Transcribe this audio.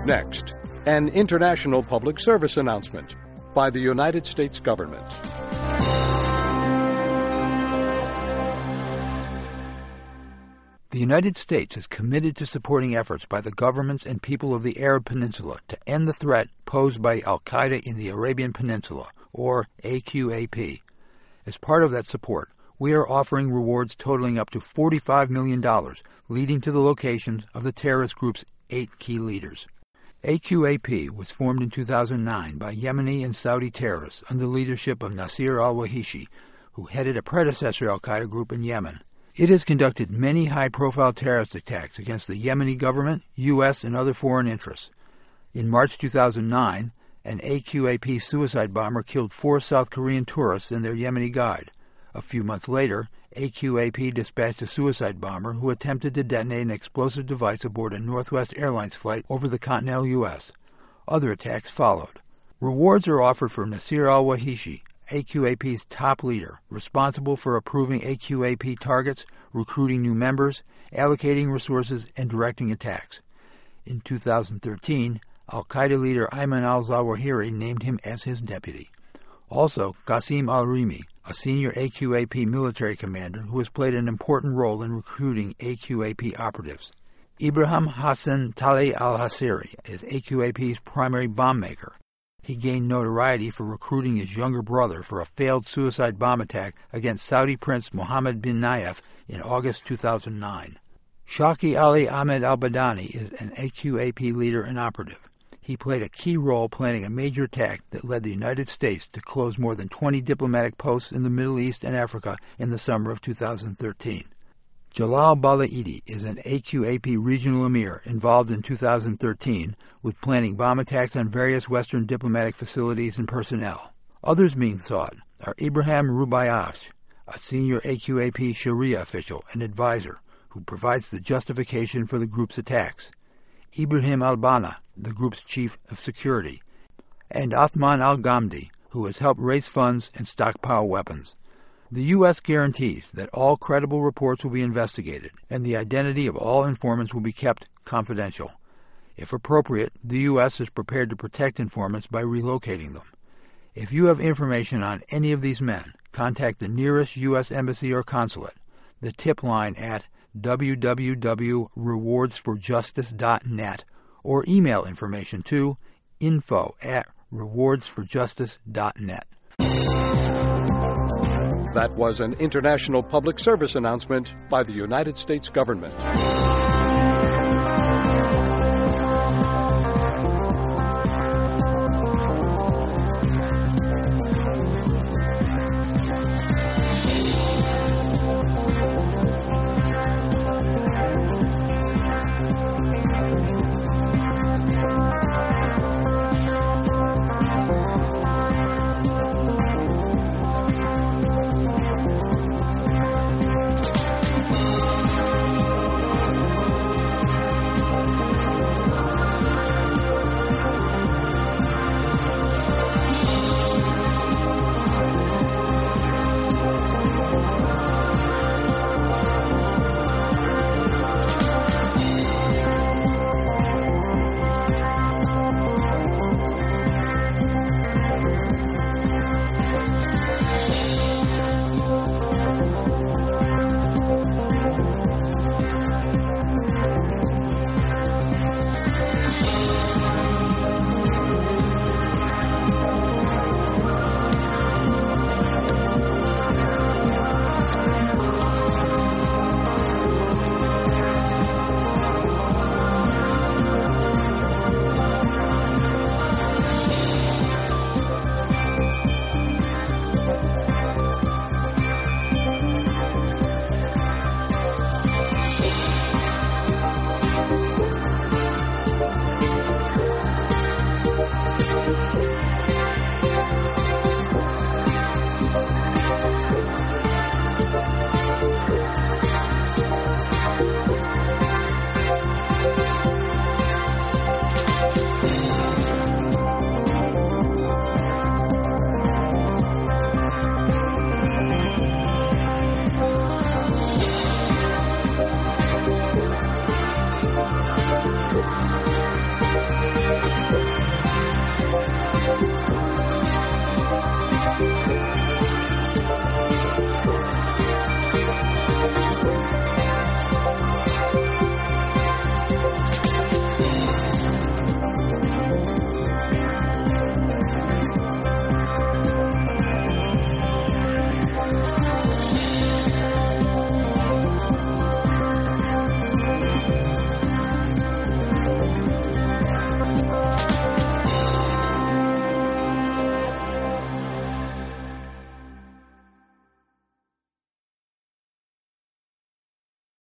Next, an international public service announcement by the United States government. The United States is committed to supporting efforts by the governments and people of the Arab Peninsula to end the threat posed by al-Qaeda in the Arabian Peninsula, or AQAP. As part of that support, we are offering rewards totaling up to $45 million, leading to the locations of the terrorist group's 8 key leaders. AQAP was formed in 2009 by Yemeni and Saudi terrorists under the leadership of Nasir al-Wahishi, who headed a predecessor al-Qaeda group in Yemen. It has conducted many high-profile terrorist attacks against the Yemeni government, U.S., and other foreign interests. In March 2009, an AQAP suicide bomber killed 4 South Korean tourists and their Yemeni guide. A few months later, AQAP dispatched a suicide bomber who attempted to detonate an explosive device aboard a Northwest Airlines flight over the continental U.S. Other attacks followed. Rewards are offered for Nasir al-Wahishi, AQAP's top leader, responsible for approving AQAP targets, recruiting new members, allocating resources, and directing attacks. In 2013, al-Qaeda leader Ayman al-Zawahiri named him as his deputy. Also, Qasim al-Rimi, a senior AQAP military commander who has played an important role in recruiting AQAP operatives. Ibrahim Hassan Tali al-Hasiri is AQAP's primary bomb maker. He gained notoriety for recruiting his younger brother for a failed suicide bomb attack against Saudi Prince Mohammed bin Nayef in August 2009. Shaki Ali Ahmed al-Badani is an AQAP leader and operative. He played a key role planning a major attack that led the United States to close more than 20 diplomatic posts in the Middle East and Africa in the summer of 2013. Jalal Balaidi is an AQAP regional emir involved in 2013 with planning bomb attacks on various Western diplomatic facilities and personnel. Others being sought are Ibrahim Rubayash, a senior AQAP Sharia official and advisor who provides the justification for the group's attacks, Ibrahim al-Bana, the group's chief of security, and Othman al-Ghamdi, who has helped raise funds and stockpile weapons. The U.S. guarantees that all credible reports will be investigated and the identity of all informants will be kept confidential. If appropriate, the U.S. is prepared to protect informants by relocating them. If you have information on any of these men, contact the nearest U.S. embassy or consulate, the tip line at www.rewardsforjustice.net, or email information to info@rewardsforjustice.net. That was an international public service announcement by the United States government.